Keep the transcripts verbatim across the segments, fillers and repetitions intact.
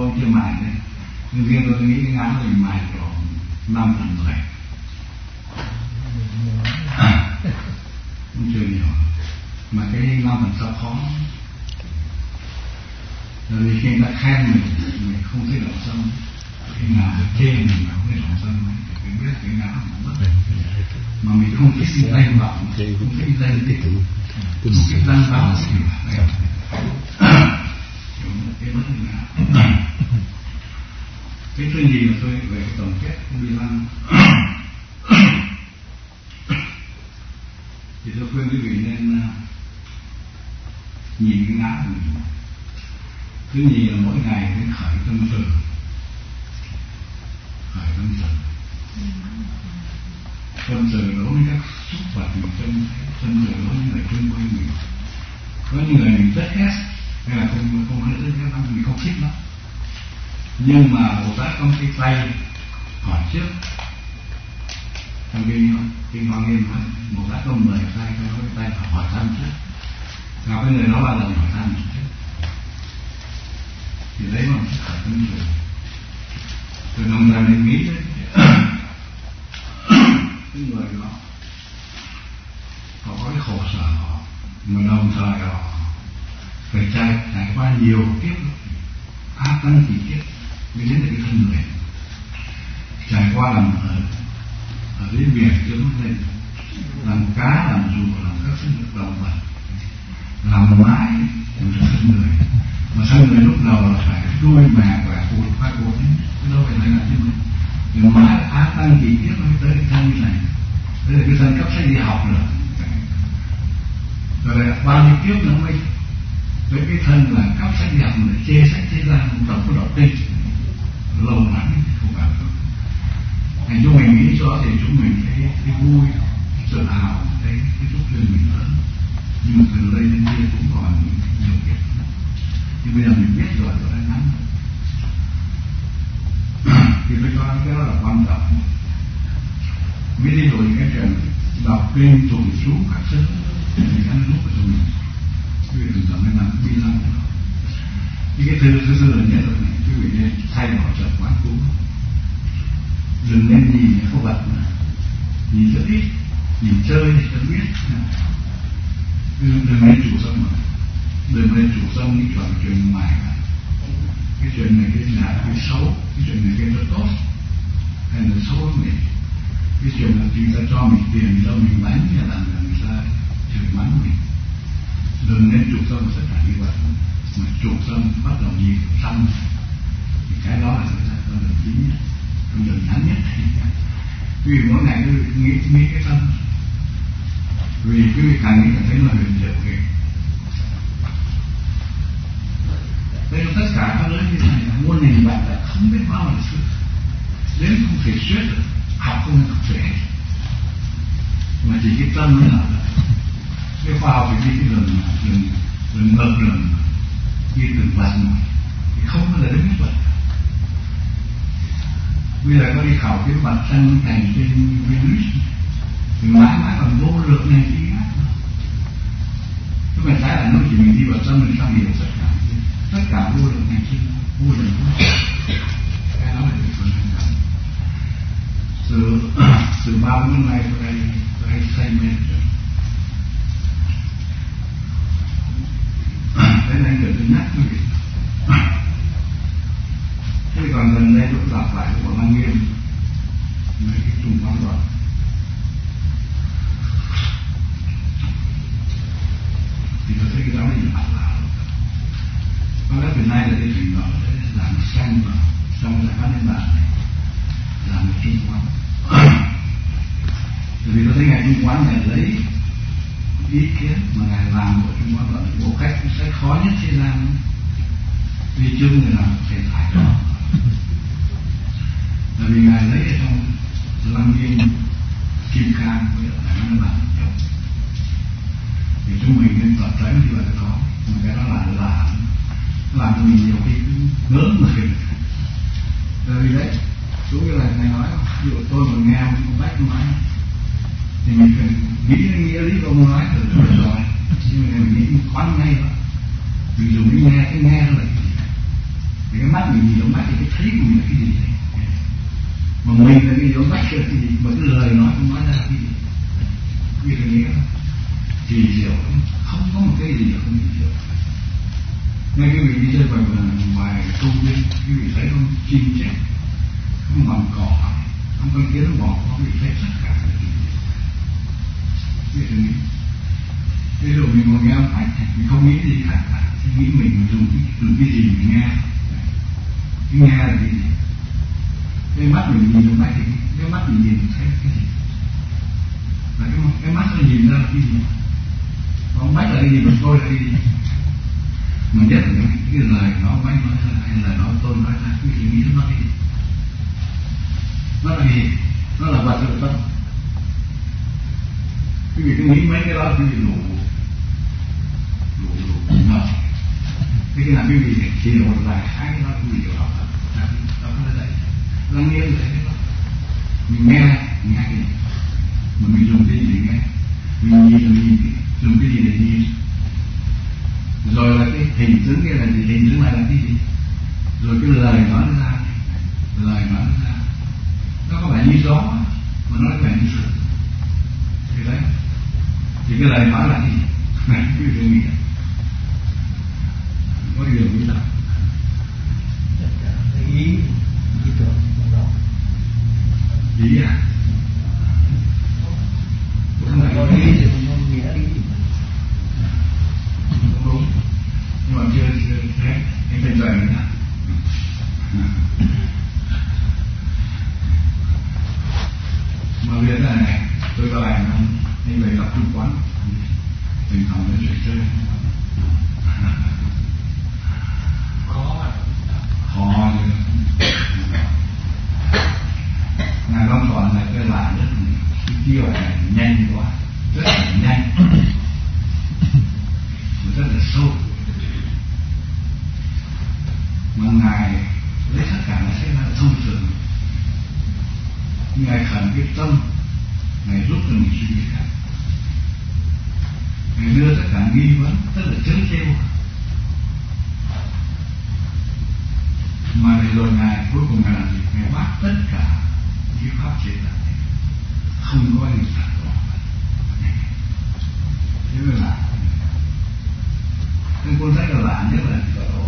tôi chưa mài đấy, nhưng riêng tôi nghĩ cái ngắn mình mài rồi năm phần mười, cũng chưa nhiều, mà cái năm phần sau khó. Rồi vì khi người ta khen mình, mình không thấy lòng sân, khi nào được chê mình mà không thấy lòng sân ấy, thì mình biết cái ngã mình mất. Mà mình không thích cái danh vọng, không thích danh tích, không thích danh báo gì cả. Cái mất ngã. Cái thứ gì mà tôi về cái tổng kết của Bi Lăng, thì tôi khuyên quý vị nên nhìn cái ngã của mình. Thứ nhì là mỗi ngày nên khởi tâm từ, khởi tâm từ, tâm từ đối với các xúc vật mình trông thấy, tâm từ đối với người xung quanh mình. Có những người mình rất ghét, hay là không không nói rất ghét lắm, mình không thích lắm. Nhưng mà Bồ Tát có cái tay hỏi trước, trong kinh kinh Hoa Nghiêm nói Bồ Tát có mười tay, có cái tay hỏi thăm trước, gặp cái người đó bao giờ hỏi thăm trước. Thì đấy là một cái khởi tâm từ. Rồi đồng thời mình nghĩ đấy, cái người đó họ có cái khổ sở họ, mà đồng thời họ phải trải trải qua nhiều kiếp áp tăng kỳ kiếp mới đến được cái thân người. Trải qua làm ở ở dưới biển trứng lên, làm cá, làm rùa, làm các sinh vật động vật, làm mái, làm thân người. Mà thân người lúc đầu là phải đuôi mè khỏe cụt khoai cụt ấy, chứ đâu phải là như mình. Nhưng mãi áp tăng kỳ kiếp mới tới cái thân như này. Đây là cái thân cấp sách đi học rồi. Rồi lại bao nhiêu kiếp nữa mới với cái thân là cấp sách đi học mà chê sách chê ra không đọc có đọc tinh lâu lắm không phải đâu. Thành chúng mình nghĩ cho thì chúng mình thấy cái vui, cái tự hào, thấy cái chút duyên mình lớn. Nhưng mà từ đây đến kia cũng còn nhiều kiếp. Nhưng bây giờ mình biết rồi rồi đã nắm thì tôi cho cái đó là quan trọng. Biết đi rồi cái chuyện đọc kinh tụng chú các thứ thì ăn lúc của chúng mình quý vị đừng làm cái nào Bi Lăng. Thì cái thứ thứ thứ lớn nhất là quý vị nên thay đổi tập quán cũ, đừng nên nhìn những cái vật mà nhìn rất ít, nhìn chơi thì không biết, đừng nên chủ tâm mà đừng nên chủ tâm những chuyện chuyện ngoài cả. Cái chuyện này cái là cái xấu, cái chuyện này cái nó tốt hay là xấu lắm mình. Cái chuyện là người ta cho mình tiền cho mình bánh hay là người ta chửi mắng mình, đừng nên chủ tâm tất cả như vậy. Mà chủ tâm bắt đầu nhìn tâm thì cái đó là cái là chính nhất, trong lần ngắn nhất. Vì mỗi ngày cứ nghĩ nghĩ cái tâm, vì quý vị càng nghĩ càng thấy là huyền diệu kìa. Đây là tất cả các lớn như thế này là muôn hình vạn là không biết bao là sự đến không thể thuyết được, học không thể học thể, mà chỉ cái tâm mới là cái khoa học thì đi cái đường đường đường ngược đường đi từng vật mà thì không bao giờ đến cái vật. Bây giờ có đi khảo cái vật sanh thành trên Venus thì mãi mãi còn vô lượng này đi khác. Chúng mình thấy là nó chỉ mình đi vào sân mình sao hiểu tất cả tất cả vô lượng này kia vô lượng cái đó là cái phần hành động. Từ từ bao nhiêu ngày tôi đây tôi hay say mê rồi. Thế nên giờ tôi nhắc quý vị. Thế còn gần đây tôi đọc lại của Lăng Nghiêm mấy cái trung quán rồi. Thì tôi thấy cái đó là gì bạn làm. Có lẽ từ nay là cái trình độ để làm xanh vào trong giải pháp nhân bản này, làm một trung quán. Bởi vì tôi thấy ngài trung quán này lấy ý kiến mà ngài làm của trung quán là bộ cách sẽ khó nhất thế gian. Vì chưa người làm thầy phải đó. Bởi vì ngài lấy ở trong Lăng Nghiêm Kim Cang với lại nó làm chồng. Thì chúng mình nên tập tránh như vậy đó. Mà cái đó là làm làm cho mình nhiều khi cứ ngớ người. Bởi vì đấy, đúng như là ngài nói, ví dụ tôi mà nghe một bách nói thì mình phải nghĩ nghĩa lý câu nói rồi rồi rồi. Nhưng mà mình nghĩ khoan ngay đó. Mình dùng cái nghe, cái nghe là thì cái mắt mình nhìn trong mắt thì cái thấy của mình là cái gì đấy, mà mình là cái trong mắt là cái gì, mà cái lời nói không nói ra là cái gì, như thế nghĩa thì hiểu không có một cái gì không hiểu. Ngay cái vị đi chơi ngoài ngoài công viên, cái vị thấy không chim chết, không bằng cỏ, không có kiến bò, không bị thấy tất cả là gì, như thế nghĩa. Ví dụ mình ngồi nghe âm thanh, mình không nghĩ gì khác cả, nghĩ mình dùng cái, dùng cái gì mình nghe, cái nghe là cái gì, cái mắt mình nhìn trong mắt thì cái mắt mình nhìn thấy cái gì, và cái, cái mắt nó nhìn ra là cái gì, còn mắt là cái gì, mình coi là cái gì, mình nhất là cái, cái lời nó mắt nói ra hay là nó tôi nói ra, cái gì nghĩ nó là cái gì, nó là gì, nó là vật sự tâm. Cái gì cứ nghĩ mấy cái đó cái gì đủ đủ đủ ngờ. Thế cái nào cái gì chỉ là một vài hai cái đó cái gì đó đó đó là đấy, lắng nghe là thế đó. Mình nghe nghe cái gì, mà mình dùng cái gì để nghe, mình nhìn là mình dùng cái gì để nhìn, rồi là cái hình tướng kia là gì, hình tướng này là cái gì, rồi cái lời nói nó ra, lời nói nó ra, nó có vẻ như gió mà nó có vẻ như sương, thì đấy, thì cái lời nói là cái gì, này cái gì nghĩ có điều như nào, ý ý tưởng trong đầu, ý à, không phải có ý thì không có nghĩa ý, không đúng, nhưng mà chưa chưa thế, anh phải dạy nữa. Mà biết là này, tôi có bài nó anh về gặp trung quán, tình thống đến chuyện chơi, khó khó như ngài Long Toàn là cái lạ rất cái chiêu này nhanh quá, rất là nhanh, rất là sâu, mà ngài lấy tất cả nó sẽ là thông thường. Ngài khẩn cái tâm, ngài giúp cho mình suy nghĩ khác, ngài đưa tất cả nghi vấn, tất là chớ trêu, mà rồi ngài cuối cùng ngài làm gì, ngài bắt tất cả cái pháp chế tạo, không có gì phản đó. Thế mới là cái cuốn sách là lạ nhất là cái độ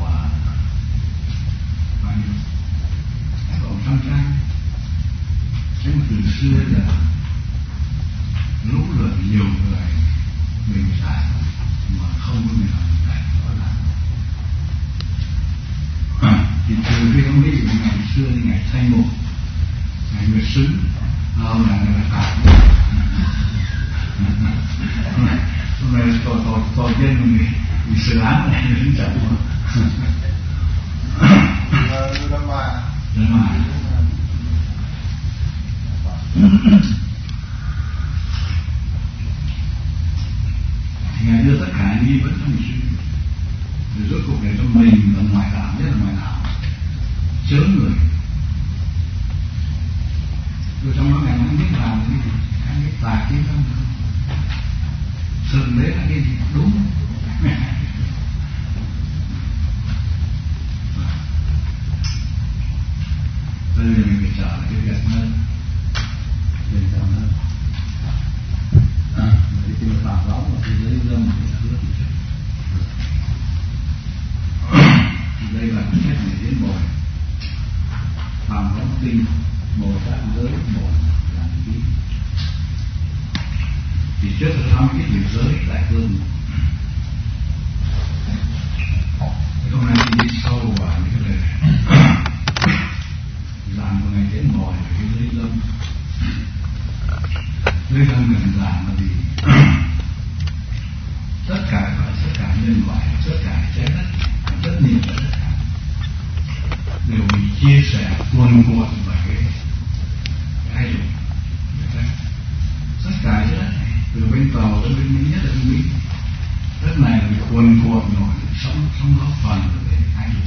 bao nhiêu, cái độ trăm trang. Thế mà từ xưa là lũ lượt nhiều người mình giải mà không có người nào giải đó là à, thì từ khi ông lý của ngày xưa thì ngày Thanh Mục, ngày Nguyệt Xứng, ông là người ta hôm nay tội tội tội dân mình bị xử án này đến chậm quá. Lâm Mà Lâm Mà thì ngài đưa tất cả nghi vấn trong mình suy nghĩ, rồi rốt cuộc để cho mình là ngoại đạo, nhất là ngoại đạo chớ người, rồi trong đó ngài không biết làm cái gì, ngài biết tà kiến không, sơn đấy là cái gì đúng. Bây giờ mình phải trở lại cái việc hơn, việc hơn à, cái tiêu phạm đó là cái giới lâm thì hứa thì chết. Đây là cái sách này đến bồi phạm đó tinh bồ tát giới bồi làm cái thì trước tôi thăm cái việc giới đại cương. Hôm nay đi sâu vào những cái này làm một ngày đến bồi cái giới lâm. Giới lâm mình làm là gì? Tất cả tất cả nhân loại, tất cả trái đất, rất nhiều tất cả đều bị chia sẻ cuồn cuộn vào cái cái dục. Tất cả trái đất này, từ bên tàu đến bên Mỹ, nhất là bên Mỹ, đất này bị cuồn cuộn nổi sống sống góp phần về hai dục.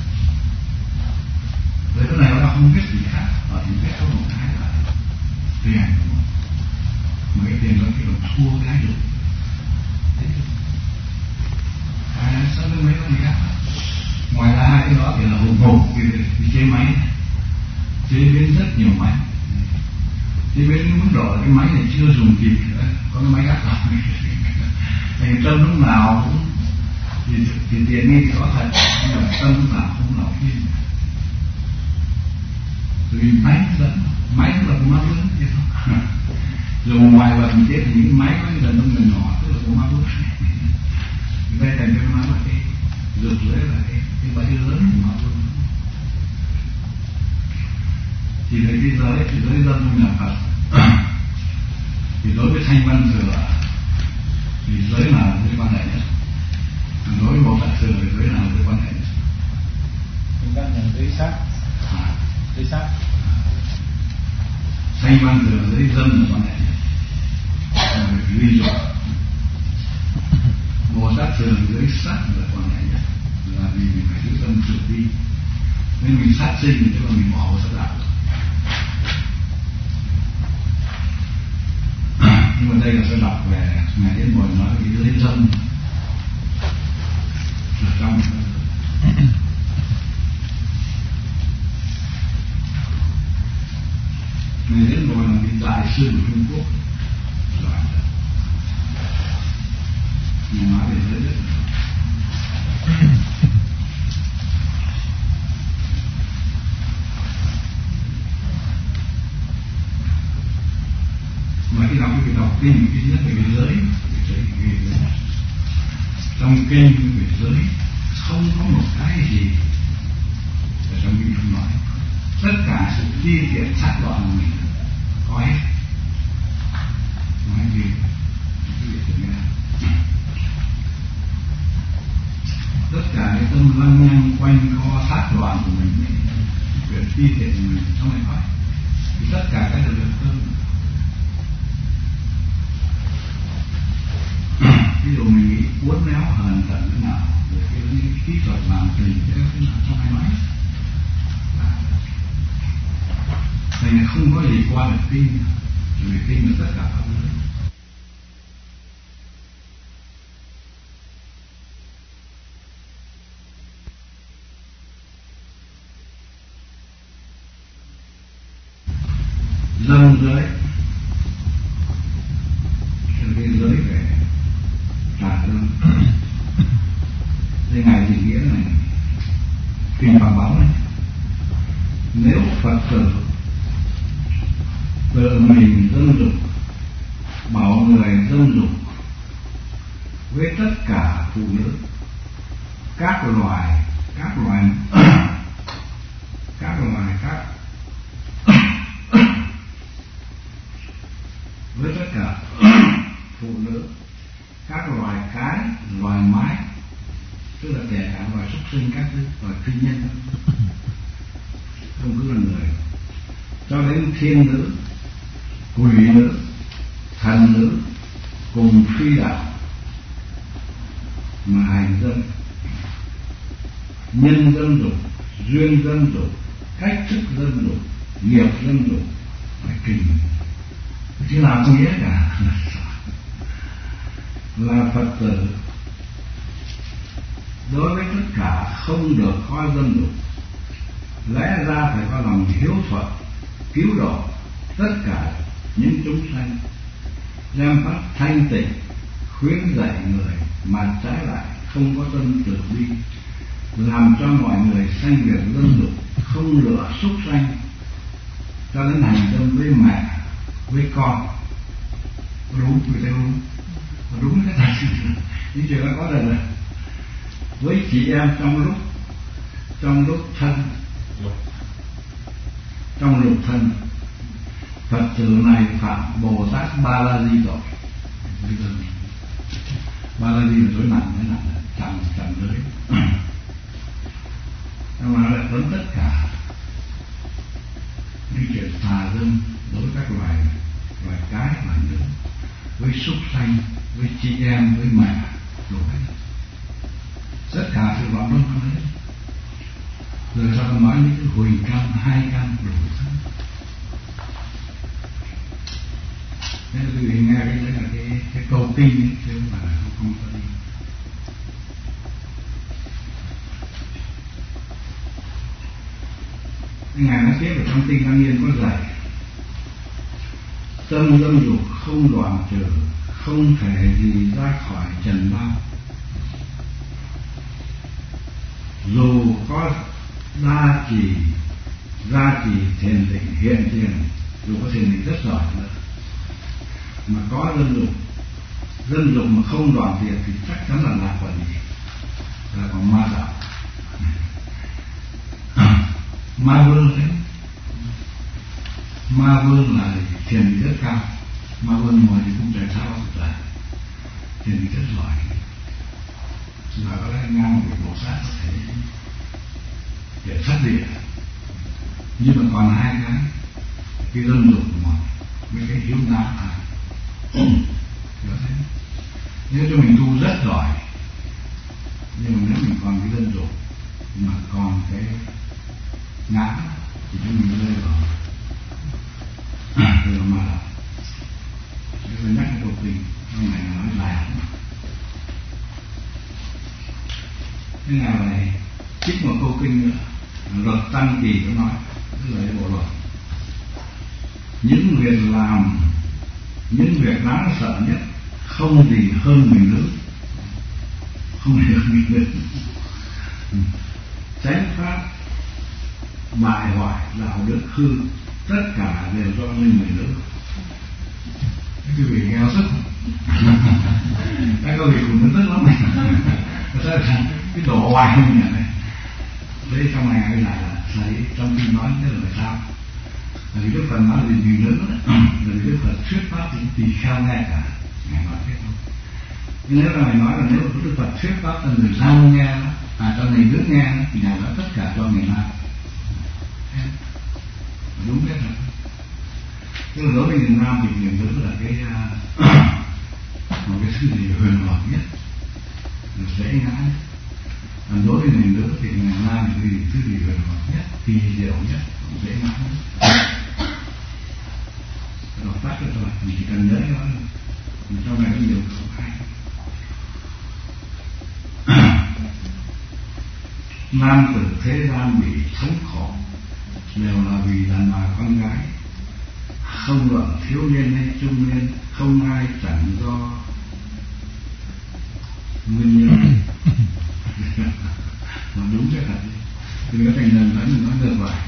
Với cái này nó không biết gì khác, và chỉ biết có một cái là tiền, mà cái tiền đó thì còn thua cái dục. À, sao cái mấy con gì khác? Ngoài ra hai cái đó thì là hùng hồn, chế biến rất nhiều máy. Chế biến cái mức độ là cái máy này chưa dùng kịp nữa, có cái máy gác lại. Thành tâm lúc nào cũng thì, thì tiền nghi thì có thật, nhưng mà tâm lúc nào cũng nào kia. Vì máy dẫn, máy cũng là của ma lớn chứ không. Dùng ngoài vật mình chết thì những máy có những lần đông gần nhỏ tức là của ma lớn. Đây thành cái máy là cái dược lưới là cái cái bẫy lớn của ma lớn. Thì lấy cái giới thì giới dân trong nhà Phật. Thì đối với Thanh Văn Thừa thì giới nào là giới quan hệ nhất? Đối với Bồ Tát Thừa thì giới nào là giới quan hệ nhất? Chúng ta nhận giới sắc. À. Giới sắc. Thanh Văn Thừa giới dân là quan hệ nhất. Ví dụ Bồ Tát Thừa giới sắc là quan hệ nhất, là vì mình phải giữ tâm trừ đi. Nên mình sát sinh thì tức là mình bỏ vào sát đạo. Nhưng mà đây là sẽ đọc về Ngài Điển Bồi nói cái giới dân ở trong Ngài Điển Bồi là vị đại sư của Trung Quốc giỏi. Nhưng nói về giới rất mà khi đọc cái đọc kinh cái nhất về giới, giới trong kinh về giới không có một cái gì ở trong kinh không nói, tất cả sự chi tiết sát đoạn của mình có hết, nói gì tất cả cái tâm lăng nhăng quanh co sát đoạn của mình, chuyện chi tiết của mình trong này nói thì tất cả cái đều được tâm. Ví dụ mình nghĩ uốn éo hờn tận thế nào, rồi cái kỹ thuật làm tình thế nào trong hai nói, thành là không có gì qua được tin, vì tin là tất cả các thứ. Dâng giới, cái giới về trả ơn. Đây Ngài thì nghĩa này kinh Phật báo này, nếu Phật tử tự mình dâng dục, bảo người dâng dục với tất cả phụ nữ, các loài các loài các loài các với tất cả phụ nữ, các loài cái, loài mái, tức là kể cả loài súc sinh, các thứ loài phi nhân, không cứ là người, cho đến thiên nữ, quỷ nữ, thần nữ cùng phi đạo mà hành dân, nhân dân dục, duyên dân dục, cách thức dân dục, nghiệp dân dục, phải kinh chứ nào có nghĩa cả. Là Phật tử đối với tất cả không được coi dân dục, lẽ ra phải có lòng hiếu thuận cứu độ tất cả những chúng sanh, đem phát thanh tịnh khuyến dạy người, mà trái lại không có tâm từ bi, làm cho mọi người sanh việc dân dục, không lựa súc sanh, cho đến hành tâm với mẹ với con. Đúng, người ta đúng đúng cái thật những chuyện đó có lần rồi. Với chị em trong lúc trong lúc thân trong lục thân, Phật tử này phạm Bồ Tát Ba La Di tội. Ba La Di là tối nặng, thế nặng chạm chạm giới. Nhưng mà lại vẫn tất cả những chuyện tà dâm đối với các loài loài cái, loài nữ, với súc sanh, với chị em, với mẹ, rồi tất cả sự loạn luân không hết. Rồi sao nói những cái huỳnh căn, hai căn, rồi thế là quý vị nghe cái đấy là cái, cái câu kinh ấy, chứ không phải là không có đi. Ngài nói tiếp ở trong Tinh Văn Niên có dạy: tâm dâm dục không đoạn trừ, không thể gì ra khỏi trần lao. Dù có gia trì gia trì thiền định hiện tiền, dù có thiền định rất giỏi nữa, mà có dâm dục dâm dục mà không đoạn diệt thì chắc chắn là lạc vào gì? Là còn ma đạo. Ma vương đấy, ma vương là thiền định rất cao. Ma vương ngồi thì cũng chạy sao là thiền định rất giỏi, là có lẽ ngang với Bồ Sát có thể để phát địa. Nhưng mà còn hai cái, cái dâm dục mà với cái hiếu đạo à. Nếu cho mình tu rất giỏi, nhưng mà nếu mình còn cái dâm dục mà còn cái ngã thì chúng mình rơi vào rơi vào ma đạo. Để tôi nhắc cái câu kinh trong này nói dài lắm. Thế nào này trích một câu kinh nữa, luật Tăng Kỳ có nói, tức là cái bộ luật: những việc làm, những việc đáng sợ nhất không gì hơn mình nữa, không gì hơn mình nữa. Chánh pháp, bại hoại, đạo đức hư, tất cả đều do mình mình nữa. Quý vị nghe nó sức các quý vị cũng tức lắm này. Cái độ hoài không nhận này. Đấy trong này cái này là thấy trong khi nói thế là sao? Là vì Đức Phật nói là gì nữa đó. Là vì Đức Phật thuyết pháp thì tùy theo nghe cả. Ngài nói thế không? Nhưng nếu Ngài nói là nếu Đức Phật thuyết pháp cho người Nam nghe đó, à cho người nước nghe đó, thì Ngài nói tất cả cho người Nam. Đúng thế thật. Tức là đối với người Nam thì người nước là cái một cái thứ gì huyền hoặc nhất, là dễ ngã. Còn đối với người nữ thì người Nam thì thứ gì huyền hoặc nhất, kỳ diệu nhất, dễ ngã nhất. Đọc tắt cho tôi, mình chỉ cần nhớ nó, mình trong này có nhiều câu hay. Nam tử thế gian bị thống khổ đều là vì đàn bà con gái, không luận thiếu niên hay trung niên, không ai chẳng do nguyên nhân. Mà đúng cái thật, thì có thành lần vẫn nói ngược lại,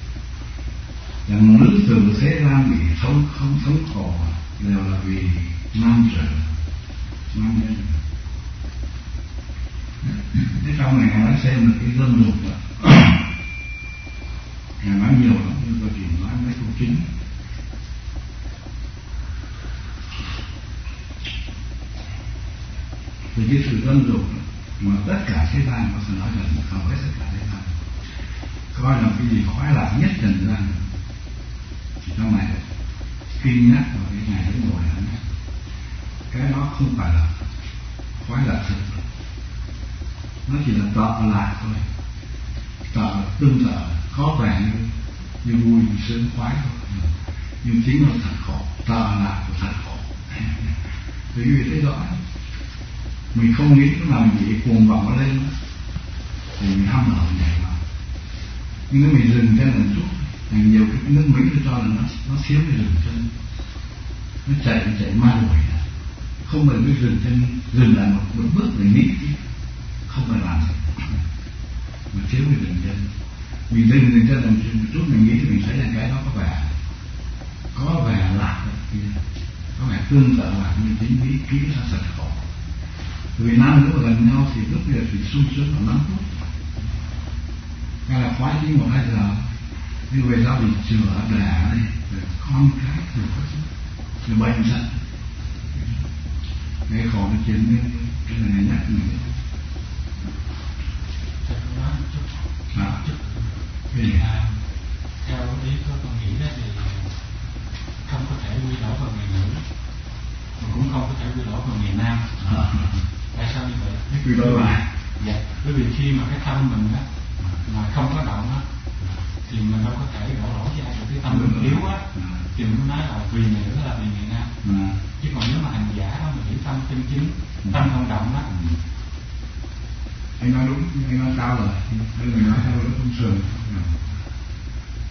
rằng nữ tử thế gian bị sống không sống khổ đều là vì nam tử, nam nhân. Thế trong này nói xem được cái dâm dục đó. Ngài nói nhiều lắm, nhưng tôi chỉ nói mấy câu chính. Vì cái sự dâm dục mà tất cả thế gian có thể nói là không hết tất cả thế gian coi là cái gì khoái lạc nhất trần gian. Thì trong này kinh nhắc vào cái ngày đến ngồi là nhắc cái đó không phải là khoái lạc thực, nó chỉ là tọa lạc thôi, tọa tương tự có vẻ như như vui như sướng khoái thôi, nhưng chính là thật khổ, tọa lạc của thật khổ. Vì vì thấy rõ mình không nghĩ lúc nào mình bị cuồng vọng nó lên thì mình hâm hở nhảy vào. Nhưng nếu mình dừng chân một chút, thành nhiều cái nước Mỹ tôi cho là nó nó xíu cái dừng chân, nó chạy chạy ma đuổi, không phải cái dừng chân, dừng lại một, một bước để nghĩ, không phải làm gì mà thiếu cái dừng chân. Mình dừng dừng chân một chút mình nghĩ thì mình thấy là cái đó có vẻ có vẻ lạc kia, có vẻ tương tự lạc, nhưng chính nghĩ kỹ ra thật khổ. Vì nam nữ gần nhau thì lúc bây giờ thì sung sướng vào năm phút, hay là khoái chí một hai giờ, nhưng về sau thì chữa đẻ này, con cái rồi có sự bệnh giận, cái khổ nó chiến lên, cái này nhắc mình. À, cái gì? Theo ý của tôi nghĩ đó thì không có thể quy đổi vào người nữ, mà cũng không có thể quy đổi vào người nam. À. Tại sao như vậy? Cái quy đổi lại. Dạ, bởi vì khi mà cái tâm mình đó mà không có động á thì mình đâu có thể đổ lỗi cho ai được. Cái tâm mình yếu á thì mình nói là vì người nữ là vì người nam. À. Chứ còn nếu mà hành giả đó mà giữ tâm chân chính, tâm không động đó. Anh nói đúng, anh nói cao rồi, anh người nói theo đúng không sườn.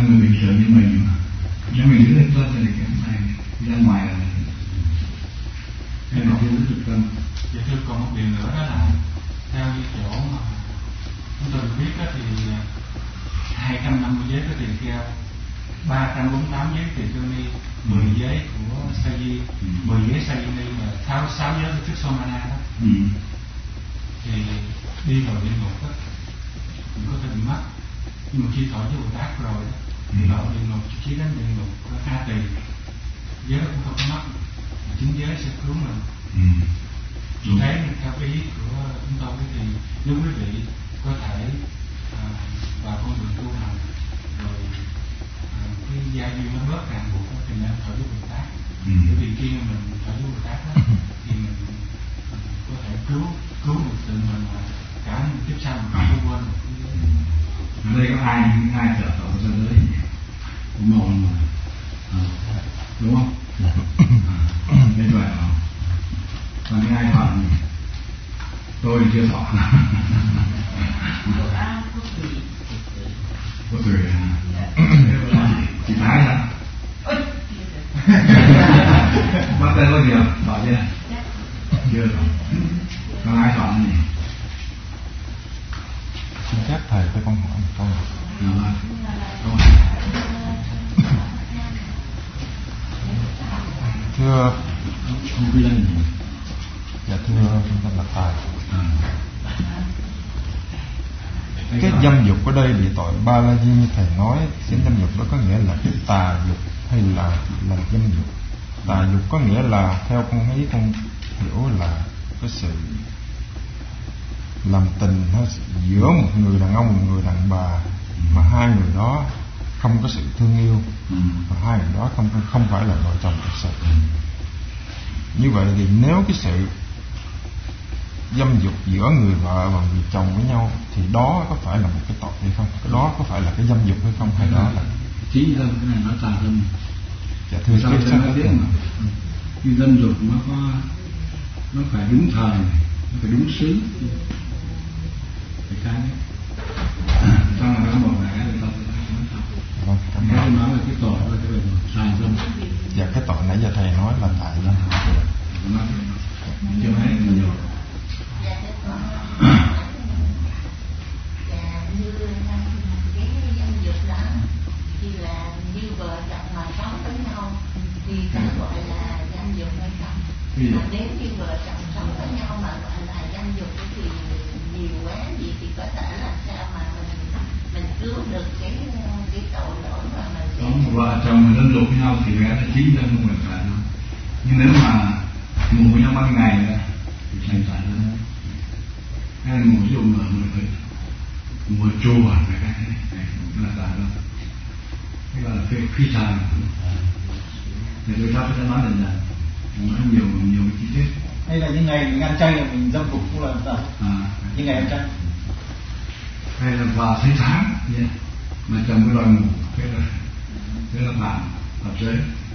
người bình thường như mình mà nếu mình giữ được tốt thì cái này ra ngoài là cái này chưa thực tâm. Dạ thưa, còn một điều nữa đó là theo như chỗ mà chúng tôi được biết đó thì hai trăm năm mươi giới có tỳ kheo, ba trăm bốn mươi tám giới tỳ kheo ni, mười giới của sa di, mười giới sa di ni và sáu sáu giới của Thích Somana đó. Ừ. Thì đi vào địa ngục đó mình có thể bị mất, nhưng mà khi thọ với Bồ Tát rồi đó thì vào địa ngục chỉ đến địa ngục A Tỳ, giới cũng không có mất, chính giới sẽ cứu mình. Ừ. Đúng. Thế nên theo ý của chúng tôi thì nếu quý vị có thể à, vào con đường tu hành rồi à, cái gia duyên nó bớt ràng buộc thì nên thọ với Bồ Tát. Ừ. Bởi vì khi mình thọ với Bồ Tát đó, thì mình à, có thể cứu cứu được tự mình mà cả những kiếp sau mình không quên được. Ở đây có ai ai trợ thọ ra giới cũng một mà à, đúng không? À, thế vậy đó. Còn những ai thọ tôi chưa thọ. Có tùy à? Chị Thái hả? Bắt tay có gì không? Thọ chưa? Chưa thọ. Còn ai thọ gì? Xin phép thầy cho con hỏi một câu. À, câu Thưa không biết gì. Dạ thưa trung tâm Lạc Tài. À. Cái dâm dục ở đây địa tội ba la di như thầy nói, cái dâm dục đó có nghĩa là cái tà dục hay là là dâm dục? Tà dục có nghĩa là theo con thấy con hiểu là cái sự làm tình giữa một người đàn ông một người đàn bà mà hai người đó không có sự thương yêu, và hai người đó không không phải là vợ chồng thật sự. Như vậy thì nếu cái sự dâm dục giữa người vợ và người chồng với nhau thì đó có phải là một cái tội hay không? Cái đó có phải là cái dâm dục hay không? Hay đó là chính dâm? Cái này nó tà dâm. Dạ thưa sao cái nó biết mà cái dâm dục nó có nó phải đúng thời, nó phải đúng xứ, phải cái trong là nó một vài cái người ta vâng, nói nói là cái tội là cái bệnh tà dâm. Dạ cái tội nãy giờ thầy nói là tà dâm. Nó chưa hết nhiều. Thì là như vợ chồng mà sống với nhau thì có gọi là dâm dục hay không? Mà nếu như vợ chồng sống với nhau mà gọi là dâm dục thì nhiều quá gì thì có thể là sao mà mình mình cứu được cái cái tội lỗi mà mình sẽ... Không, vợ chồng mà dâm dục với nhau thì bé là chính dâm không phải tà dâm. Nhưng nếu mà ngủ với nhau ban ngày thì thành tà dâm. Hay là ngủ dùng ở người phải ngủ chùa phải cái này là tà dâm. Cái gọi là phi, phi tà. Thì tôi sắp sẽ nói lần này nói nhiều nhiều chi tiết. Hay là những ngày mình ăn chay là mình dâm phục cũng là tà. À, những ngày ăn chay. Hay là vào thấy tháng yeah. Mà chồng cái đòi ngủ thế là thế là bạn hợp giới.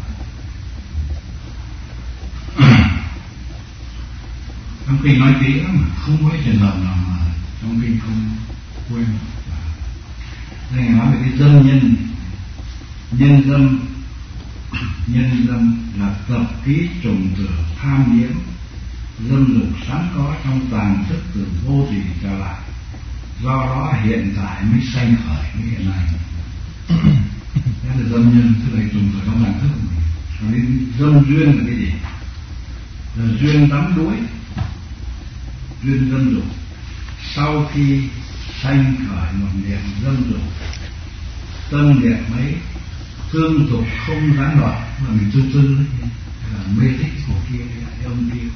Trong kinh nói kỹ lắm mà không có cái trường hợp nào mà trong kinh không quên. Đây Ngài nói về cái dâm nhân. Nhân dâm nhân dâm là tập ký trùng tử tham nhiễm, dâm dục sẵn có trong tàng thức từ vô thủy trở lại, do đó hiện tại mới sanh khởi mới hiện nay. Thế là dâm nhân tức là trùng tử trong tàng thức của mình. Còn đến dâm duyên là cái gì? Là duyên tắm đuối, duyên dâm dục. Sau khi sanh khởi một niệm dâm dục, tâm niệm mấy thương dục không gián đoạn, là mình tư tư là mê thích của kia hay ông kia,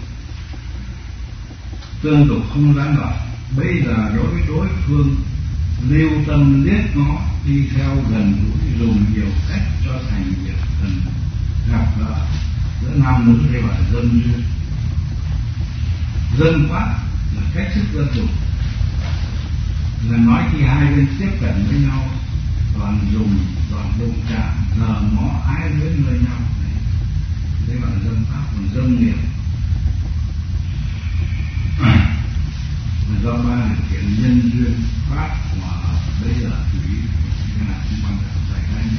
tương dục không gián đoạn. Bây giờ đối với đối phương lưu tâm liếc ngó, đi theo gần gũi, dùng nhiều cách cho thành việc gần gặp gỡ giữa nam nữ, đây gọi là dâm duyên. Dâm pháp là cách thức dâm dục, là nói khi hai bên tiếp cận với nhau, toàn dùng, toàn đụng chạm, lờ mó ái luyến với nhau. Đấy gọi là dâm pháp. Còn dâm niệm là do ba điều kiện nhân duyên pháp hòa hợp. Bây giờ tùy cái nào cũng quan trọng, phải cái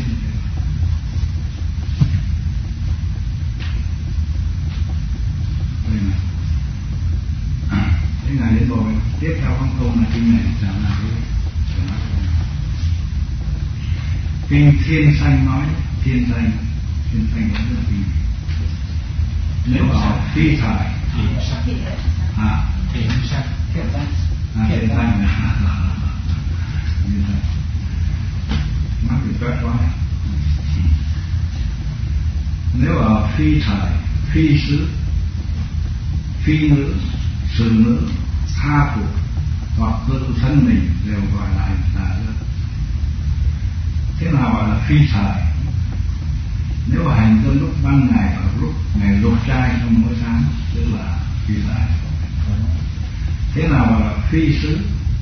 Kinh Thiên Sanh nói thiên danh, thiên danh có rất kinh. Nếu bảo phi thời thiện sanh, à thiện sanh, thiện danh, à thiện danh là nói thì tốt quá. Nếu ở phi thời, phi xứ, phi nữ, sự nữ, tha phụ hoặc tự thân mình đều gọi là hành tà giới. Thế nào gọi là phi thời? Nếu hành trong lúc ban ngày và lúc ngày lục trai trong mỗi tháng tức là phi thời. Thế nào gọi là phi xứ?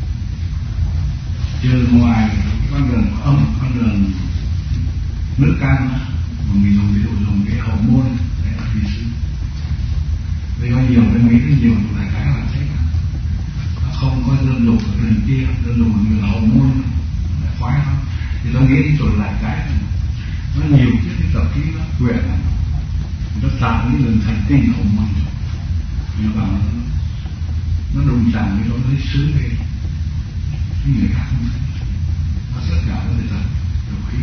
Trừ ngoài con đường âm, con đường nước cam mà mình dùng ví dụ dùng cái hậu môn đấy là phi xứ. Vì có nhiều cái mỹ nhiều đại cái là thế cả. Nó không có đơn lục ở lần kia, đơn lục như là hậu môn là khoái lắm. Thì tôi nghĩ chỗ lại cái này nó nhiều cái tập khí nó quyện này, nó tạo những đường thần kinh hậu môn, nó bảo nó nó đụng chạm với nó thấy sướng ghê, cái người khác không thấy, nó tất cả nó là thật tập khí.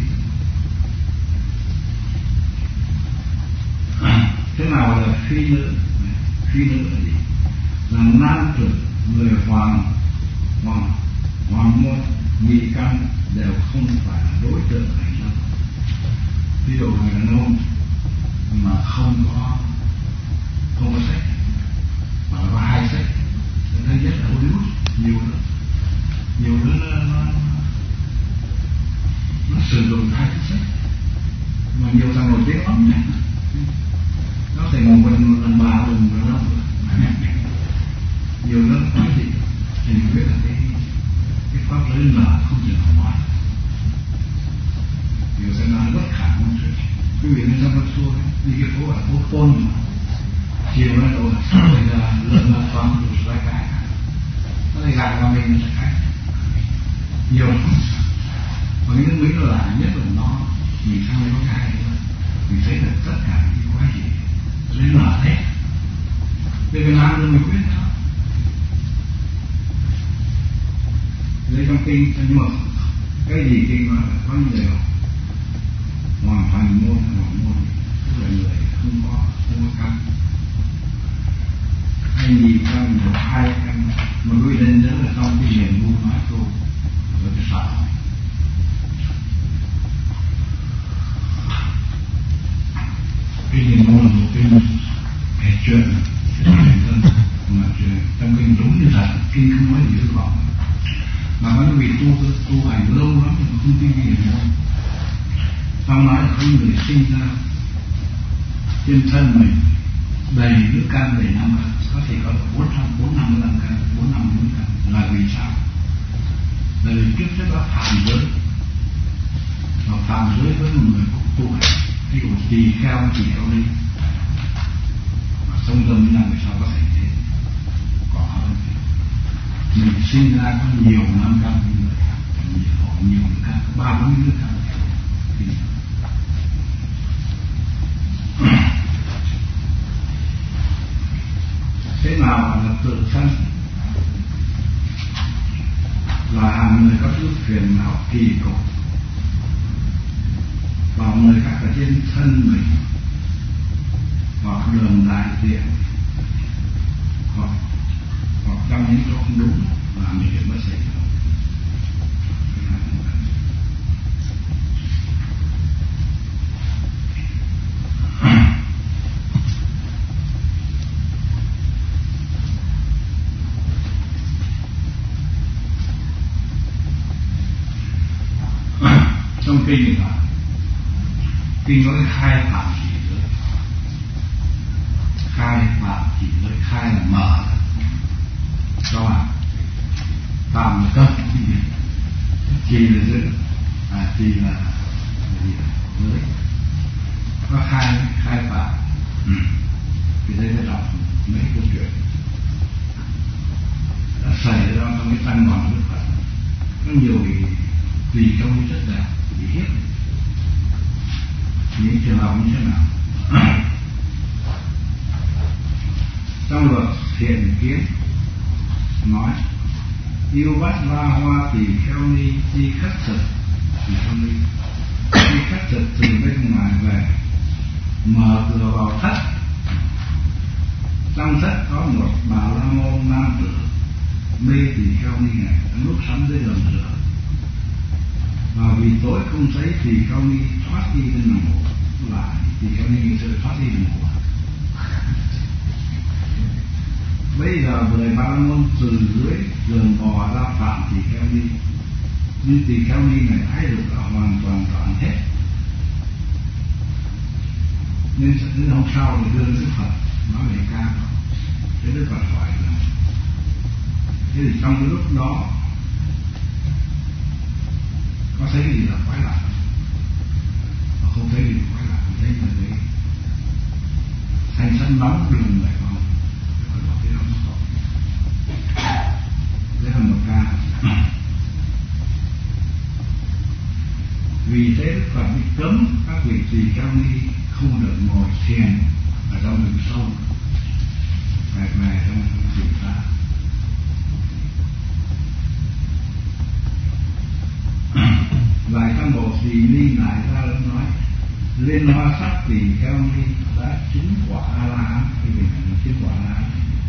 Thế nào là phi nữ? Phi nữ là gì? Là nam tử, người hoàng, hoàng, hoàng môn, nhị căn đều không phải là đối tượng hành động. Ví dụ người đàn ông mà không có không có sách, mà có hai sách, thứ nhất là Hollywood, nhiều nữa, nhiều nữa nó, nó, nó sử dụng hai cái sách, mà nhiều thằng nổi tiếng lắm nhé. Nó thành một lần lần bà lần lần đó nhiều lớp nói gì thì mình biết là cái cái pháp giới là không thể nào nói, nhiều sẽ nói bất khả năng sự. Quý vị nên trong xua đi cái phố là phố Pôn mà chiều nó đâu là sao bây giờ lần là toàn đủ xoay cái nó lại gạt vào mình là cái nhiều lắm. Và cái nước Mỹ nó là nhất là nó mình sang đây có cái mình thấy là tất cả những cái gì lấy nở hết. Bây giờ làm được mình quyết đó. Lấy trong kinh, nhưng mà cái gì kinh mà có nhiều hoàn thành môn hay hoàn môn, tức là người không có không có căn, hay gì căn một hai căn mà quy định đó là trong cái hiền ngu nói câu rồi cái sợ. Cái hiền ngu là một cái cái chuyện mà chuyện trong kinh đúng như là kinh không nói gì hư vọng, mà có những vị tu tu hành lâu lắm mà không tin gì nữa. Trong nói là có người sinh ra trên thân mình đầy nước cam đầy năm căn, có thể có bốn trăm bốn năm mươi lăm căn, bốn năm mươi căn là vì sao? Là vì trước rất là phạm giới, và phạm giới với một người tu hành, ví dụ tỳ kheo tỳ kheo đi, mà sông tâm là vì sao có thể thế? Có hơn thế. Mình sinh ra có nhiều năm căn như người khác, nhiều nhiều nước căn, ba bốn nước căn. Thế nào là tự thân? Là hàng người có chút phiền não kỳ cục, và người khác ở trên thân mình, hoặc đường đại tiện, hoặc hoặc trong những chỗ không đúng mà mình hiện mất xảy ra. Trong kinh này là kinh nói khai phạm chỉ giới, khai phạm chỉ giới, khai là mở cho bạn, phạm là cấp, chỉ là giới, à chỉ là gì giới, có khai khai phạm. Ừ. Thì đây là đọc mấy câu chuyện đã xảy ra trong cái tăng đoàn Đức Phật, có nhiều vị tùy trong chất đạo bị hiếp, những trường hợp như thế nào? Trong luật thiện kiến nói yêu bắt la hoa tỳ kheo ni chi khất thực tỳ kheo ni, mở cửa vào thất. Trong thất có một bà la môn nam tử mê tỳ kheo ni này đang lúc sắm dưới gầm rửa, và vì tối không thấy tỳ kheo ni thoát đi bên nằm ngủ, là tỳ kheo ni sẽ thoát đi bên ngủ. Bây giờ người ba la môn từ dưới giường bò ra phạm tỳ kheo ni, nhưng tỳ kheo ni này thái độ đã hoàn toàn toàn hết. Nên đến hôm sau thì đưa Đức Phật nói lời ca đó. Thế Đức Phật hỏi là thế thì trong cái lúc đó có thấy gì là quái lạ mà không thấy gì là quái lạ, không thấy là đấy thanh sân nóng đường vậy không? Đức Phật bảo thế đó nó không. Thế là một ca. Vì thế Đức Phật bị cấm các vị tỳ kheo ni không được ngồi thiền ở trong rừng sâu, phải về trong rừng xa. Lại các bộ tỳ ni lại ra lớn nói Liên Hoa Sắc tỳ kheo ni đã chứng quả A La Hán, cái việc này chứng quả A La Hán.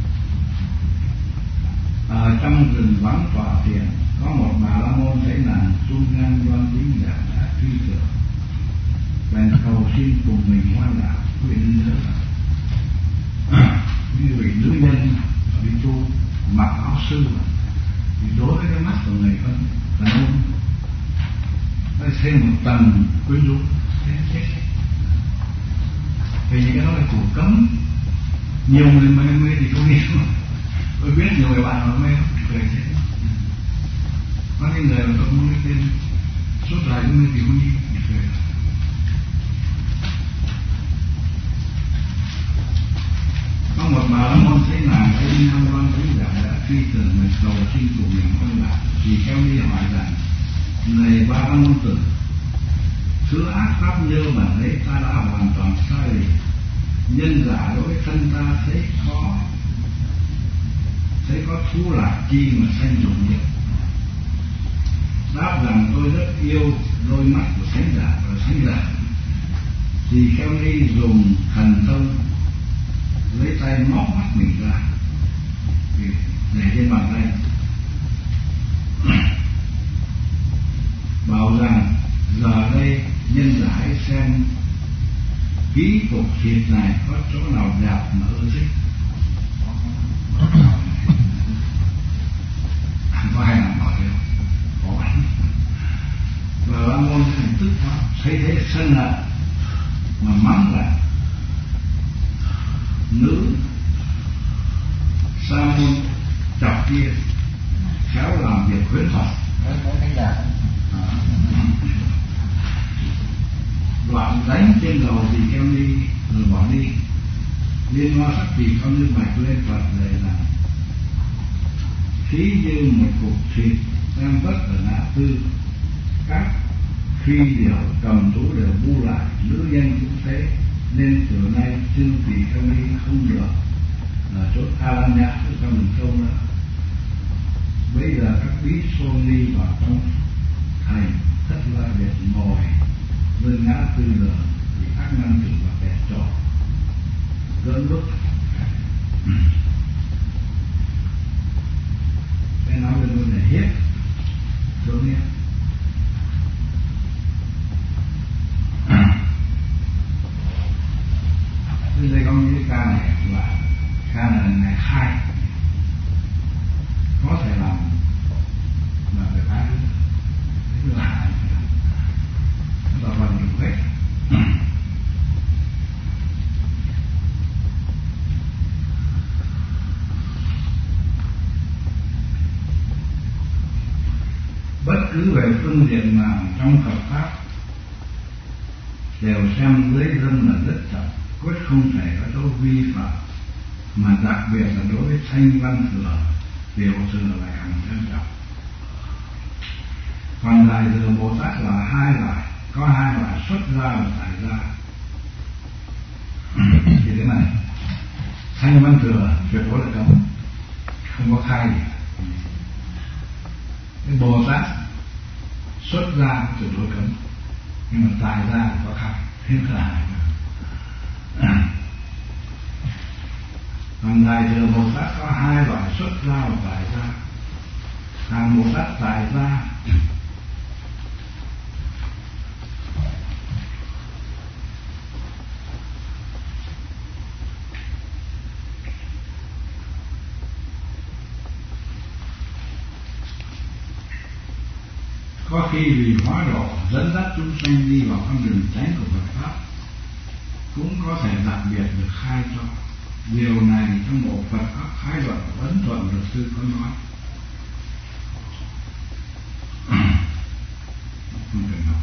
Ở trong rừng vắng tọa thiền có một bà la môn thấy nàng trung ngang đoan chính giả đã truy tưởng, bèn cầu xin cùng mình hoan đạo. Quý vị nhớ là như vị nữ nhân ở bên tu mặc áo sư, thì đối với cái mắt của người con đàn ông nó thêm một tầng quyến rũ, thế chết. Vì những cái đó là thủ cấm, nhiều người mê mê thì không biết. Tôi biết nhiều người bạn mà mê cười thế. Có những người mà tôi không biết tên suốt đời cũng mê thì không đi cười. Có một bà la môn thấy nàng thấy nam văn quý giả đã truy tưởng mình cầu xin của mình không lạc, thì theo đi hỏi rằng này ba la môn tử, thứ ác pháp nhơ bản ấy ta đã hoàn toàn sai lệch. Nhân giả đối với thân ta thấy có thấy có thú lạc chi mà sanh dụng nhiều. Đáp rằng tôi rất yêu đôi mắt của thánh giả và thánh giả. Thì theo ni dùng thần thông lấy tay móc mắt mình ra để trên bàn tay, bảo rằng giờ đây nhân giả hãy xem ký cục thịt này có chỗ nào đẹp mà ưa thích. Không có ai làm hỏi đâu, có ảnh. Và la môn thành tức quá, thấy thế sân hận mà mắng là nữ sa môn chọc kia khéo làm việc khuyến thuật. Đoạn đánh trên đầu tỳ kheo ni rồi bỏ đi. Liên Hoa Sắc tỳ kheo ni bạch lên Phật lời rằng thí như một cục thịt đang vất ở ngã tư, các khi đều cầm thú đều bu lại, nữ nhân cũng thế, nên từ nay chư tỳ kheo ni không được là chốt A La Nhã trong mình không nữa. Bây giờ các bí xô ni vào trong thành thất la biệt ngồi bên ngã tư đường thì ác năng tử và kẻ trò cơn lúc cái nói lên luôn là hiếp đúng nhé. Bây giờ có những ca này là ca này ngày hai có thể làm là người ta thứ là chúng ta bằng được hết. Bất cứ về phương diện nào trong Phật pháp đều xem dưới dân là rất trọng, quyết không thể có chỗ vi phạm, mà đặc biệt là đối với thanh văn thừa điều thừa là hàng trân trọng. Còn đại thừa Bồ Tát là hai loại, có hai loại xuất ra và tại ra. Thì thế này, thanh văn thừa tuyệt đối là cấm, không có khai gì. Cái Bồ Tát xuất ra tuyệt đối cấm, nhưng mà tại ra có khai, thêm là hai. Thành Đại Thừa Bồ Tát có hai loại xuất gia và tại gia. Hàng Bồ Tát tại gia có khi vì hóa độ dẫn dắt chúng sanh đi vào con đường chánh của Phật pháp, cũng có thể đặc biệt được khai cho. Điều này trong bộ Phật pháp khai luận Ấn Thuận luật sư có nói. Không cần đọc.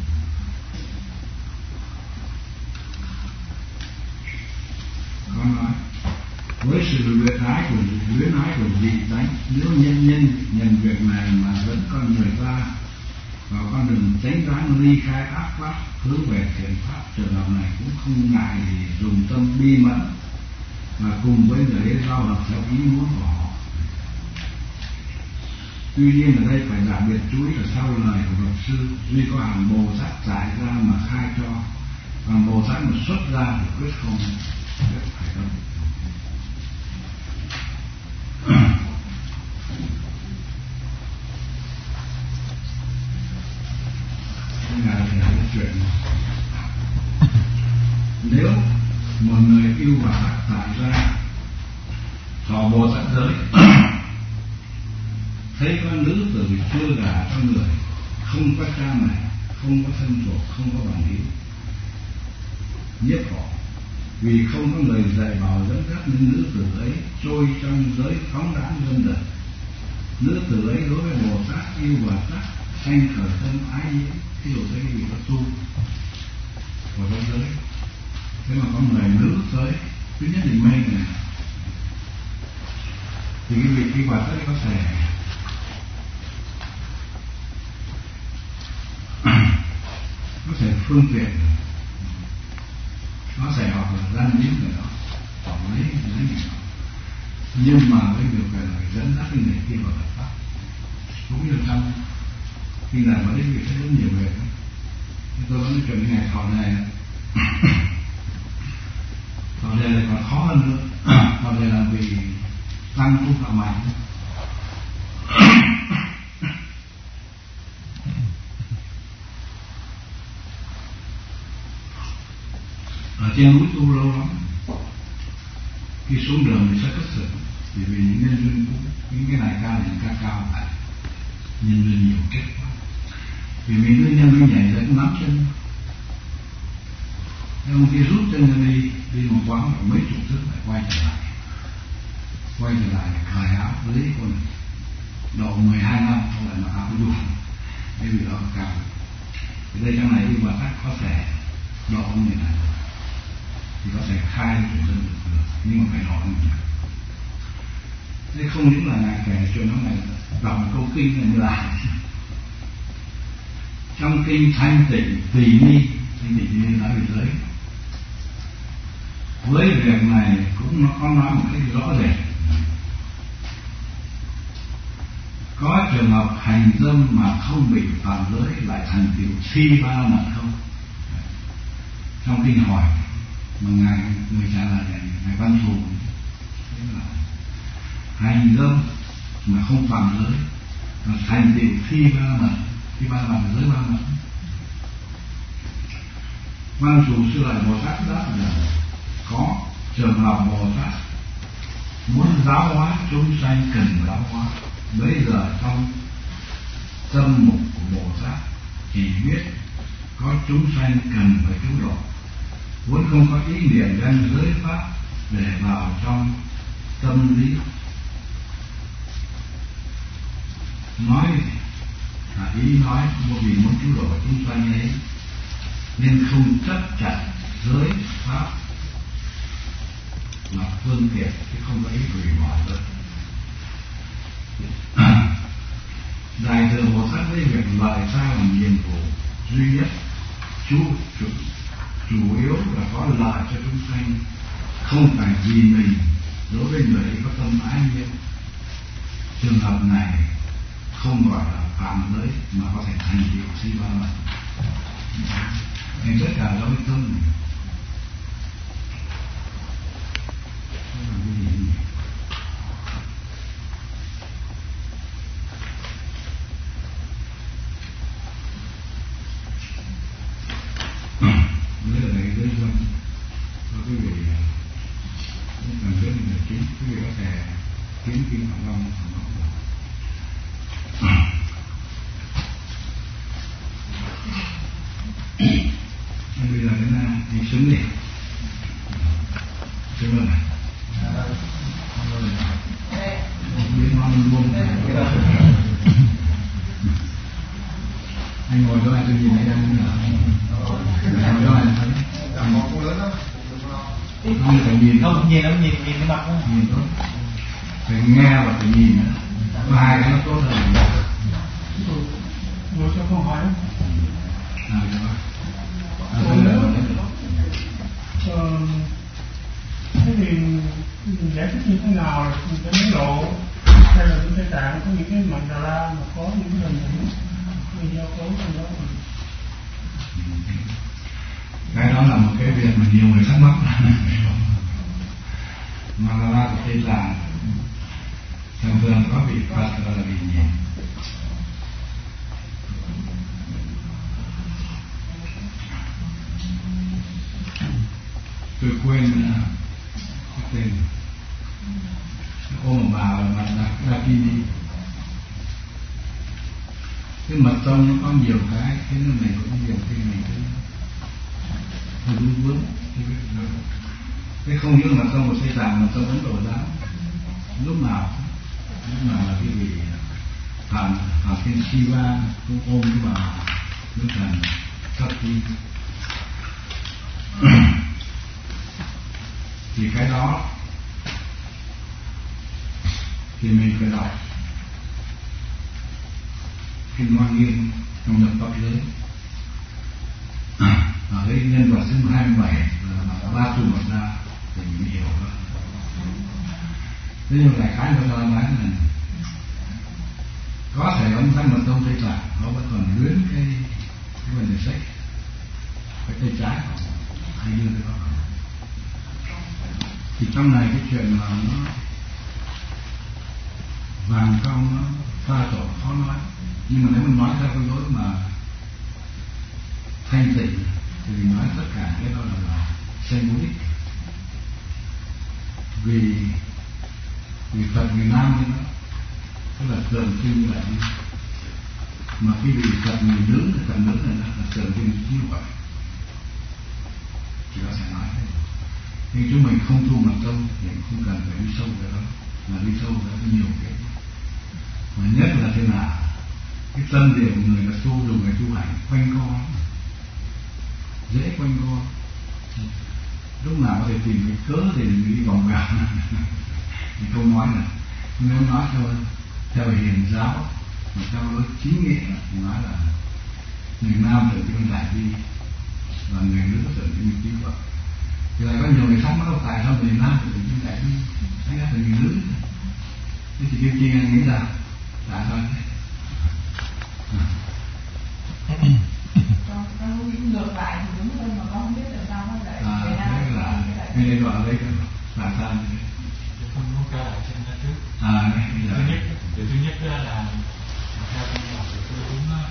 Có nói với sự luyện ái của luyện ái của vị tánh, nếu nhân nhân nhận việc này mà dẫn con người ta vào con đường tránh đáng ly khai ác pháp hướng về thiện pháp, trường hợp này cũng không ngại gì dùng tâm bi mẫn mà cùng với người ấy giao hợp theo ý muốn của họ. Tuy nhiên ở đây phải đặc biệt chú ý là sau lời của luật sư duy có hàng Bồ Tát giải ra mà khai cho, còn Bồ Tát mà xuất ra thì quyết không quyết phải đâu. Chuyện nếu một người yêu và tác tại ra thọ Bồ Tát giới thấy con nữ tử chưa gả cho người, không có cha mẹ, không có thân thuộc, không có bằng hữu, nhiếp họ vì không có người dạy bảo dẫn dắt nên nữ tử ấy trôi trong giới phóng đãng đơn độc. Nữ tử ấy đối với Bồ Tát yêu và tác sanh khởi tâm ái nhiễm. Ví dụ thế vì có tu của trong giới, thế mà có người nữ tới thứ nhất thì mê này, thì cái vị cái quả tới có thể có thể phương tiện, nó sẽ hoặc là gian díu người đó, hoặc lấy lấy người đó, nhưng mà với điều kiện là dẫn dắt cái người kia vào Phật pháp, cũng như trong khi nào mà đến việc thấy rất nhiều việc. Tôi vẫn nói chuyện với ngày thọ này thọ này là còn khó hơn nữa. Thọ này là vì tăng tu phạm mạnh. Ở trên núi tu lâu lắm, khi xuống đường thì sẽ cất sự, vì vì những nhân duyên cũ, những cái này cao những cái cao tại nhân duyên nhiều kết quả. Vì mình cứ nhân mới nhảy lên nắm chân, nhưng khi rút chân ra đi đi một quãng mấy chục thước lại quay trở lại, quay trở lại cởi áo lấy con độ mười hai năm không lại mặc áo đủ, cái vì đó cao. Thì đây trong này đi vào các có thể độ như này thì có thể khai chuyển dân được, được nhưng mà phải độ như này. Thế không những là ngài kể cho nó này đọc một câu kinh này như là trong kinh Thanh Tịnh Tỳ Ni, Thanh Tịnh Tỳ Ni nói về giới. Với việc này cũng nó có nói một cách rõ rệt. Có trường hợp hành dâm mà không bị phạm giới lại thành tựu si ba la mật không? Trong kinh hỏi mà ngài người trả lời này, ngài Văn Thù, hành dâm mà không phạm giới là thành tựu si ba la mật. Khi ba làm giới ba mật, Văn Thù sư lại Bồ Tát đáp là có trường hợp Bồ Tát muốn giáo hóa chúng sanh cần giáo hóa. Bây giờ trong tâm mục của Bồ Tát chỉ biết có chúng sanh cần phải cứu độ, vốn không có ý niệm đem giới pháp để vào trong tâm lý. Nói là ý nói một vì muốn cứu độ chúng sanh ấy nên không chấp chặt giới pháp là phương tiện, chứ không có ý hủy bỏ giới. Đại Thừa Bồ Tát lấy việc lợi ra làm nhiệm vụ duy nhất, chủ, chủ, chủ yếu là có lợi cho chúng sanh, không phải vì mình. Đối với người ấy có tâm ái nhiễm, trường hợp này không gọi là phạm giới mà có thể thành tựu si ba la. Nên tất cả đối với tâm này. kiến kinh Phật Long. Bây giờ đến là đi xuống đi. Đúng rồi. Biết ngon luôn. Anh ngồi đó anh tôi nhìn thấy anh ngồi đó anh thấy. Không phải nhìn. Không nhìn nó nhìn nhìn cái mặt đó. Nhìn tốt. Phải nghe và phải nhìn nữa. Có hai cái nó tốt hơn. Ngồi cho không hỏi. À, được rồi. À, Còn nữa, ờ, thế thì mình giải thích như thế nào mình sẽ mấy độ hay là Tây Tạng có những cái mạnh Đà La mà có những cái hình ảnh người giao cấu trong đó. Cái đó là một cái việc mà nhiều người thắc mắc. Mà Đà La của Tây Tạng thường thường có vị Phật gọi là vị gì? Tôi quên cái tên. Có một bà mà đặt ra đi đi. Cái mật tông nó có nhiều cái, cái nước này cũng nhiều cái này cái hơi đúng vướng. Cái không những mật tông của Tây Tạng, mật tông Ấn Độ giáo. Lúc nào lúc nào là cái vị Phạm Phạm Thiên Shiva cũng ôm cái bà nước thần Thất Thi. Thì cái đó thì mình phải đọc kinh Hoa Nghiêm trong nhập Pháp giới. Ở đây nhân vật thứ hai mươi bảy là ba tu Mật Đa thì mình hiểu đó. Thế nhưng đại khái của tôi nói là có thể ông Thanh Mật Tông Tây Tạng họ vẫn còn luyến cái cái vấn đề sách cái tay trái hay như thế đó. Thì trong này cái chuyện là nó vàng không nó pha trộn khó nói, nhưng mà nếu mình nói theo cái lối mà thanh tịnh thì mình nói tất cả cái đó là, là symbolic. Vì vì Phật người Nam ấy đó, tức là tượng trưng như vậy, mà cái vị Phật người nữ là Phật nữ này là tượng trưng như vậy. Chỉ có thể nói thế. Nhưng chúng mình không tu Mật Tông thì không cần phải đi sâu vào đó, mà đi sâu vào nhiều cái. Mà nhất là thế nào, cái tâm điểm người là tu dùng người tu hành quanh co, dễ quanh co, lúc nào có thể tìm cái cớ để mình đi vòng vèo. Thì không nói là nếu nói theo theo hiền giáo mà theo lối chính nghĩa thì nói là người nam tượng trưng đại bi và người nữ tượng trưng trí huệ. Thì lại có nhiều người thắc mắc là tại sao người nam tượng trưng đại bi, anh là người nữ. Thế thì Kim Chi anh nghĩ là tại sao thế? Con ngược lại thì đúng hơn mà con không biết tại sao nó lại à, thế là ngay đây gọi đấy tại sao như thế? Không muốn kể lại cho anh trước. À, điều thứ nhất, điều thứ nhất là theo con học của tôi đúng á,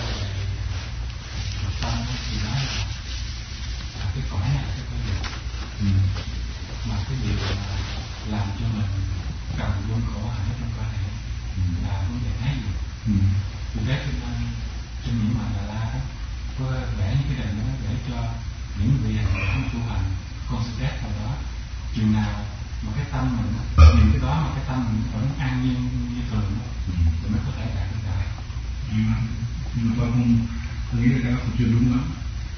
một tâm thì nói là, là cái cõi này cái cái điều ừ. mà cái điều mà làm cho mình cần luôn khổ hại trong cõi này ừ. là vấn đề ái dục. Ừ. Vì thế cho nên trong những mà Đà La đó có vẽ những cái đèn đó để cho những vị hành giả tu hành concentrate vào đó, chừng nào mà cái tâm mình nhìn cái đó mà cái tâm mình vẫn an nhiên như thường ừ. thì mới có thể đạt được đại. Nhưng mà tôi không, tôi nghĩ là cái đó cũng chưa đúng lắm.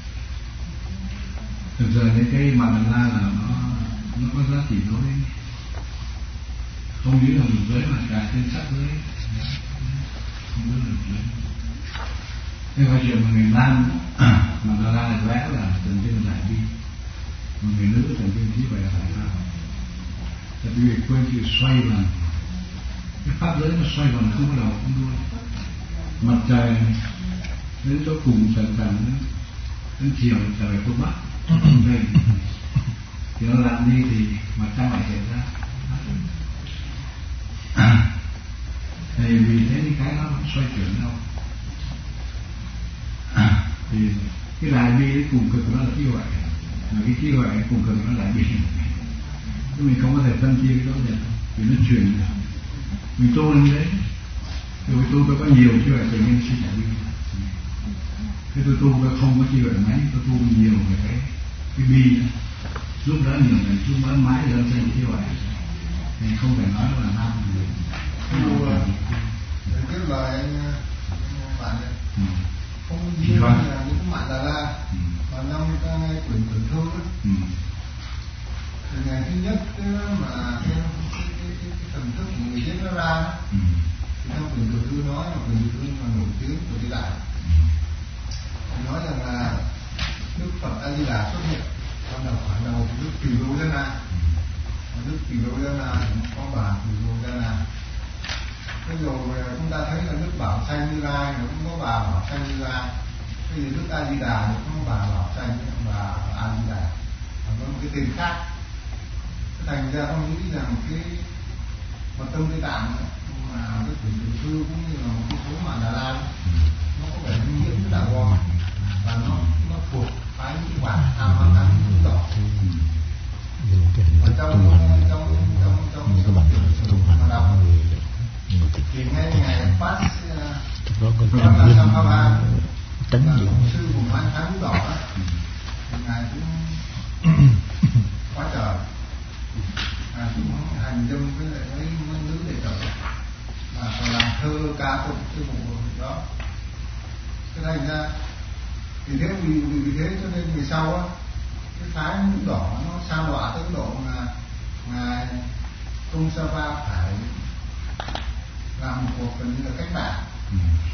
Thực ra những cái mà Đà La là nó nó có giá trị đối với không biết là một giới mà cả trên sắc giới, không biết là một giới. Thế có chuyện mà người nam mà Đà La là vẽ là tượng trưng đại bi, mà người nữ tượng trưng trí huệ là tại sao? Tại vì quên chữ xoay vần, cái pháp giới nó xoay vần không có đầu không đuôi. Mặt trời đến chỗ cùng trần trần đến chiều trời phương bắc đây thì nó lặn đi thì mặt trăng lại hiện ra. Thì vì thế những cái nó xoay chuyển đâu. Thì cái đại bi cái cùng cực của nó là trí huệ, mà cái trí huệ cùng cực nó là đại bi. Chứ mình không có thể phân chia cái đó được, vì nó chuyển Mình tu lên đấy. Tôi tu tôi có nhiều chứ là tự nhiên sinh ra. Thế tôi tu tôi không có chi vậy mấy, tôi tu nhiều về cái cái bi. Lúc đó nhiều người lúc đó mãi lên trên như vậy. Thì không phải nói là nam người. Tu cái lời anh bạn ấy. Ừ. Không như là những bạn là la và năm cái quyển quyển thư ấy. Ừ. Thì ngày thứ nhất cái mà cái, cái, cái, cái, cái thần thức của người viết nó ra ừ. Thì trong quyển quyển thư nói là quyển quyển thư mà nổi tiếng của Di Đà thì nói rằng là Đức Phật A Di Đà xuất hiện ban đầu khoảng đầu của Đức Kỳ Đô Gia Na. Đức Kỳ Đô Gia Na có bà Kỳ Đô Gia Na. Thế rồi chúng ta thấy là Đức Bảo Sanh Như Lai cũng có bà Bảo Sanh Như Lai. Thế thì Đức A Di Đà cũng có bà Bảo Sanh, bà A Di Đà, có một cái tên khác. Thành ra ông nghĩ rằng cái mật tâm Tây Tạng mà cái quyển tiểu thư cũng như là một cái số mà Đà La nó có vẻ như nhiễm với Đà Gom và nó nó thuộc phái những bản tham quan tham cũng đỏ. Và trong trong trong trong trong các bạn tu hành của người người thực thì ngay ngày phát đó có thành viên tránh là diện sư của phái tham cũng đỏ đó, thì ngài cũng quá trời. À, cũng hành dâm với lại mấy mấy nữ đệ tử mà còn làm thơ ca tụng cái bộ đó. Cái thành ra thì thế vì, vì, vì thế cho nên vì sau á cái phái ngũ đỏ nó sa đọa tới độ mà ngài Công Sa Va phải làm một cuộc gần như là cách mạng.